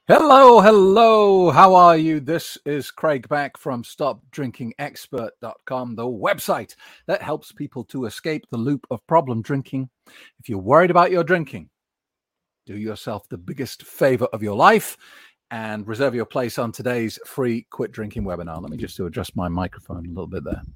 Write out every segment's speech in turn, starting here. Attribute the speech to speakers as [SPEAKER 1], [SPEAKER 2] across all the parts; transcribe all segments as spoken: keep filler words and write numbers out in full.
[SPEAKER 1] Hello, hello. How are you? This is Craig Beck from stop drinking expert dot com, the website that helps people to escape the loop of problem drinking. If you're worried about your drinking, do yourself the biggest favor of your life and reserve your place on today's free quit drinking webinar. Let me just adjust my microphone a little bit there.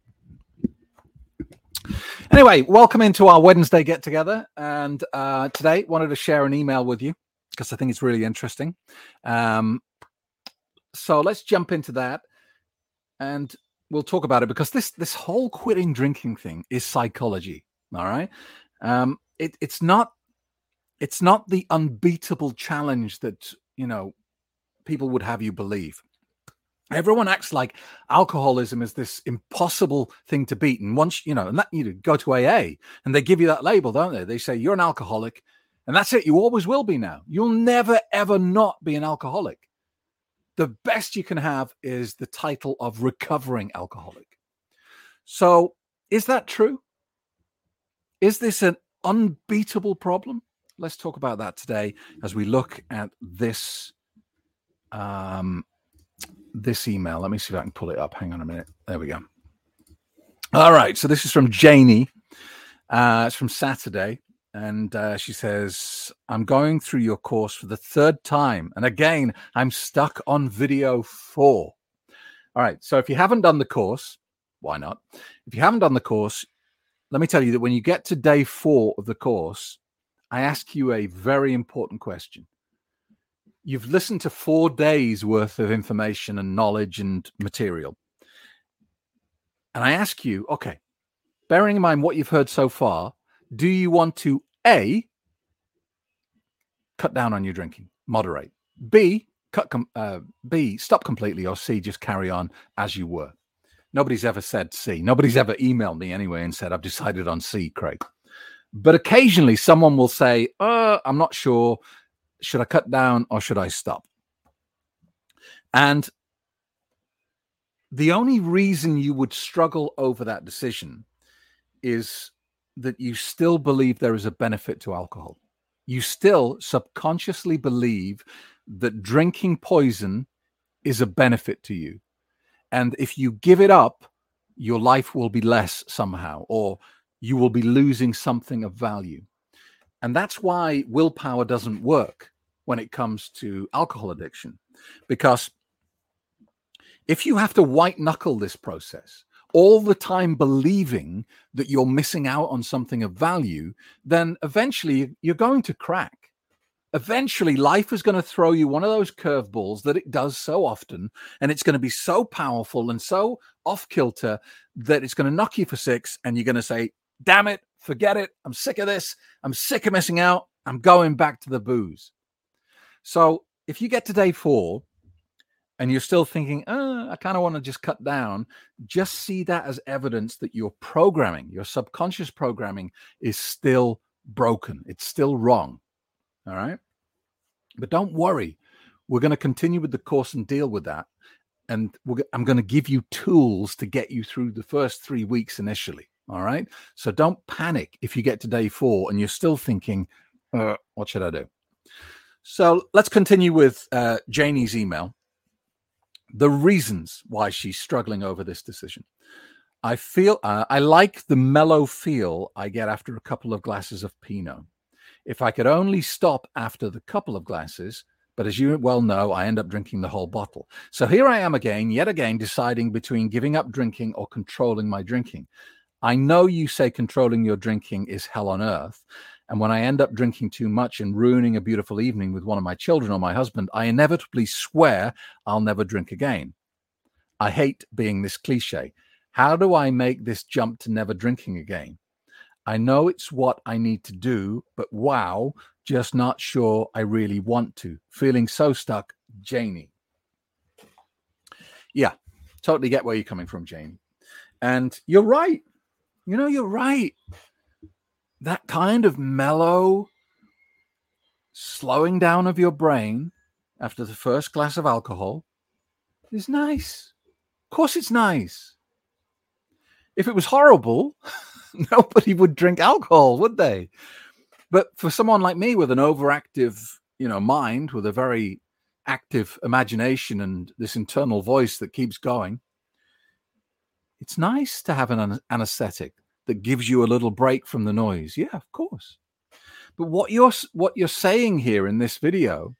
[SPEAKER 1] Anyway, welcome into our Wednesday get together. And uh, today wanted to share an email with you, because I think it's really interesting. Um, so let's jump into that and we'll talk about it, because this this whole quitting drinking thing is psychology. All right. Um, it, it's not it's not the unbeatable challenge that, you know, people would have you believe. Everyone acts like alcoholism is this impossible thing to beat. And once, you know, and that you go to A A and they give you that label, don't they? They say you're an alcoholic. And that's it. You always will be now. You'll never, ever not be an alcoholic. The best you can have is the title of recovering alcoholic. So is that true? Is this an unbeatable problem? Let's talk about that today as we look at this, um, this email. Let me see if I can pull it up. Hang on a minute. There we go. All right. So this is from Janie. Uh, it's from Saturday. And uh, she says, I'm going through your course for the third time. And again, I'm stuck on video four. All right. So if you haven't done the course, why not? If you haven't done the course, let me tell you that when you get to day four of the course, I ask you a very important question. You've listened to four days worth of information and knowledge and material. And I ask you, okay, bearing in mind what you've heard so far, do you want to A, cut down on your drinking, moderate, B, cut com- uh, B, stop completely, or C, just carry on as you were? Nobody's ever said C. Nobody's ever emailed me anyway and said, I've decided on C, Craig. But occasionally someone will say, uh, I'm not sure. Should I cut down or should I stop? And the only reason you would struggle over that decision is that you still believe there is a benefit to alcohol. You still subconsciously believe that drinking poison is a benefit to you. And if you give it up, your life will be less somehow, or you will be losing something of value. And that's why willpower doesn't work when it comes to alcohol addiction. Because if you have to white knuckle this process, all the time believing that you're missing out on something of value, then eventually you're going to crack. Eventually life is going to throw you one of those curveballs that it does so often, and it's going to be so powerful and so off kilter that it's going to knock you for six, and you're going to say, damn it, forget it, I'm sick of this, I'm sick of missing out, I'm going back to the booze. So if you get to day four, and you're still thinking, oh, I kind of want to just cut down, just see that as evidence that your programming, your subconscious programming is still broken. It's still wrong. All right. But don't worry. We're going to continue with the course and deal with that. And we're, I'm going to give you tools to get you through the first three weeks initially. All right. So don't panic if you get to day four and you're still thinking, uh, what should I do? So let's continue with uh, Janie's email. The reasons why she's struggling over this decision. I feel uh, I like the mellow feel I get after a couple of glasses of Pinot. If I could only stop after the couple of glasses, but as you well know, I end up drinking the whole bottle. So here I am again, yet again, deciding between giving up drinking or controlling my drinking. I know you say controlling your drinking is hell on earth. And when I end up drinking too much and ruining a beautiful evening with one of my children or my husband, I inevitably swear I'll never drink again. I hate being this cliche. How do I make this jump to never drinking again? I know it's what I need to do, but wow, just not sure I really want to. Feeling so stuck, Janie. Yeah, totally get where you're coming from, Janie. And you're right. You know, you're right. That kind of mellow slowing down of your brain after the first glass of alcohol is nice. Of course it's nice. If it was horrible, nobody would drink alcohol, would they? But for someone like me with an overactive, you know, mind, with a very active imagination and this internal voice that keeps going, it's nice to have an anesthetic that gives you a little break from the noise. Yeah, of course. But what you're what you're saying here in this video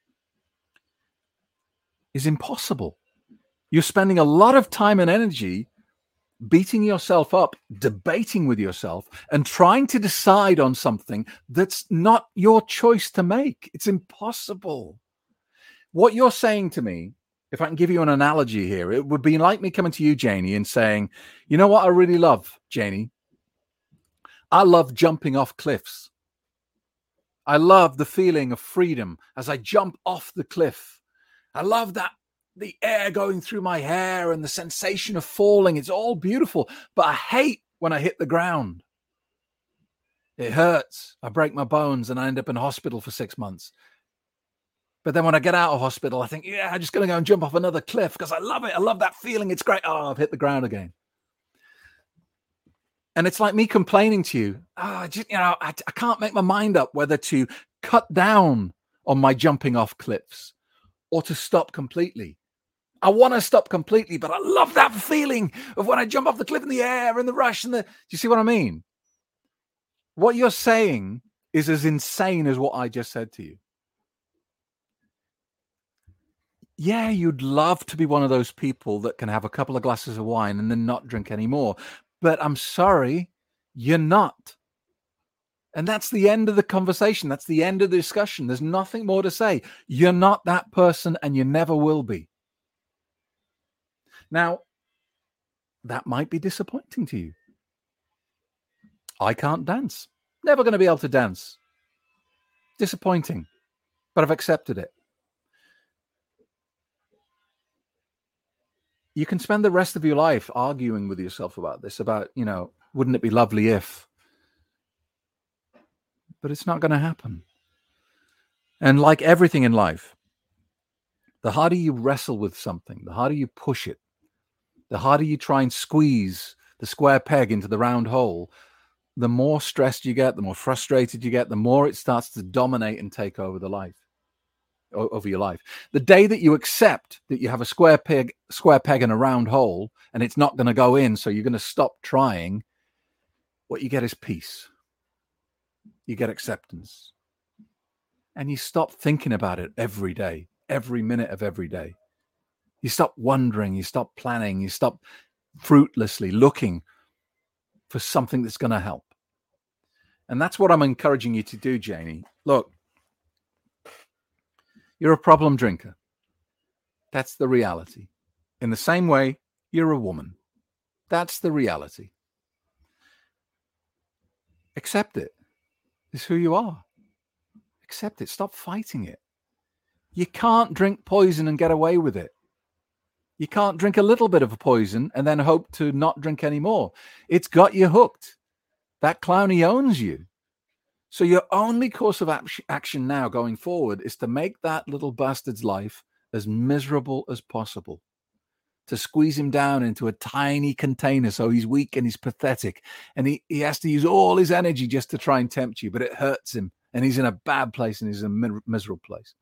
[SPEAKER 1] is impossible. You're spending a lot of time and energy beating yourself up, debating with yourself, and trying to decide on something that's not your choice to make. It's impossible. What you're saying to me, if I can give you an analogy here, it would be like me coming to you, Janie, and saying, you know what I really love, Janie? I love jumping off cliffs. I love the feeling of freedom as I jump off the cliff. I love that, the air going through my hair and the sensation of falling. It's all beautiful, but I hate when I hit the ground. It hurts. I break my bones and I end up in hospital for six months. But then when I get out of hospital, I think, yeah, I'm just going to go and jump off another cliff because I love it. I love that feeling. It's great. Oh, I've hit the ground again. And it's like me complaining to you. Oh, I just, you know, I, I can't make my mind up whether to cut down on my jumping off cliffs or to stop completely. I want to stop completely, but I love that feeling of when I jump off the cliff in the air and the rush and the, do you see what I mean? What you're saying is as insane as what I just said to you. Yeah, you'd love to be one of those people that can have a couple of glasses of wine and then not drink anymore. But I'm sorry, you're not. And that's the end of the conversation. That's the end of the discussion. There's nothing more to say. You're not that person and you never will be. Now, that might be disappointing to you. I can't dance. Never going to be able to dance. Disappointing. But I've accepted it. You can spend the rest of your life arguing with yourself about this, about, you know, wouldn't it be lovely if? But it's not going to happen. And like everything in life, the harder you wrestle with something, the harder you push it, the harder you try and squeeze the square peg into the round hole, the more stressed you get, the more frustrated you get, the more it starts to dominate and take over the life. over your life. The day that you accept that you have a square peg, square peg in a round hole and it's not going to go in, so you're going to stop trying, what you get is peace. You get acceptance. And you stop thinking about it every day, every minute of every day. You stop wondering, you stop planning, you stop fruitlessly looking for something that's going to help. And that's what I'm encouraging you to do, Janie. Look, you're a problem drinker. That's the reality. In the same way, you're a woman. That's the reality. Accept it. It's who you are. Accept it. Stop fighting it. You can't drink poison and get away with it. You can't drink a little bit of a poison and then hope to not drink anymore. It's got you hooked. That clowny owns you. So your only course of action now going forward is to make that little bastard's life as miserable as possible. To squeeze him down into a tiny container so he's weak and he's pathetic. And he, he has to use all his energy just to try and tempt you, but it hurts him. And he's in a bad place and he's in a miserable place.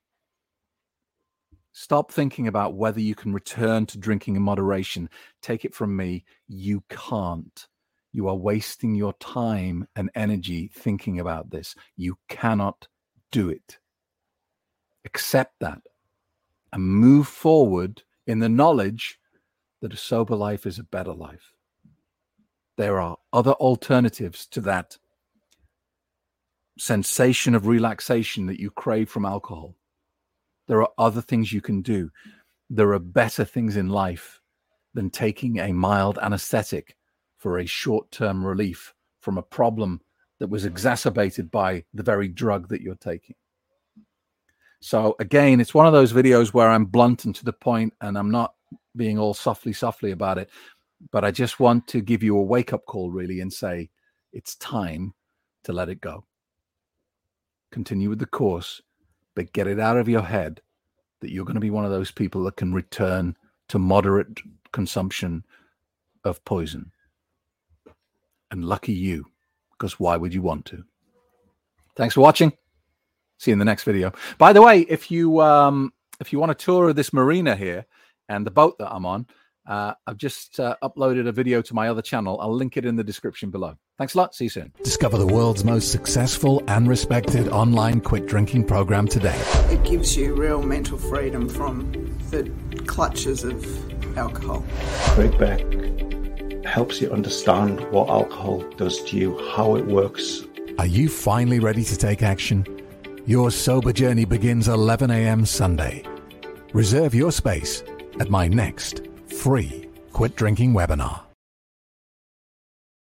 [SPEAKER 1] Stop thinking about whether you can return to drinking in moderation. Take it from me, you can't. You are wasting your time and energy thinking about this. You cannot do it. Accept that and move forward in the knowledge that a sober life is a better life. There are other alternatives to that sensation of relaxation that you crave from alcohol. There are other things you can do. There are better things in life than taking a mild anesthetic for a short-term relief from a problem that was exacerbated by the very drug that you're taking. So again, it's one of those videos where I'm blunt and to the point, and I'm not being all softly, softly about it, but I just want to give you a wake-up call, really, and say, it's time to let it go. Continue with the course, but get it out of your head that you're going to be one of those people that can return to moderate consumption of poison. And lucky you, because why would you want to? Thanks for watching. See you in the next video. By the way, if you um, if you want a tour of this marina here and the boat that I'm on, uh, I've just uh, uploaded a video to my other channel. I'll link it in the description below. Thanks a lot. See you soon. Discover the world's most successful and respected online quit drinking program today.
[SPEAKER 2] It gives you real mental freedom from the clutches of alcohol.
[SPEAKER 3] Craig Beck helps you understand what alcohol does to you, how it works.
[SPEAKER 1] Are you finally ready to take action? Your sober journey begins eleven a.m. Sunday. Reserve your space at my next free quit drinking webinar.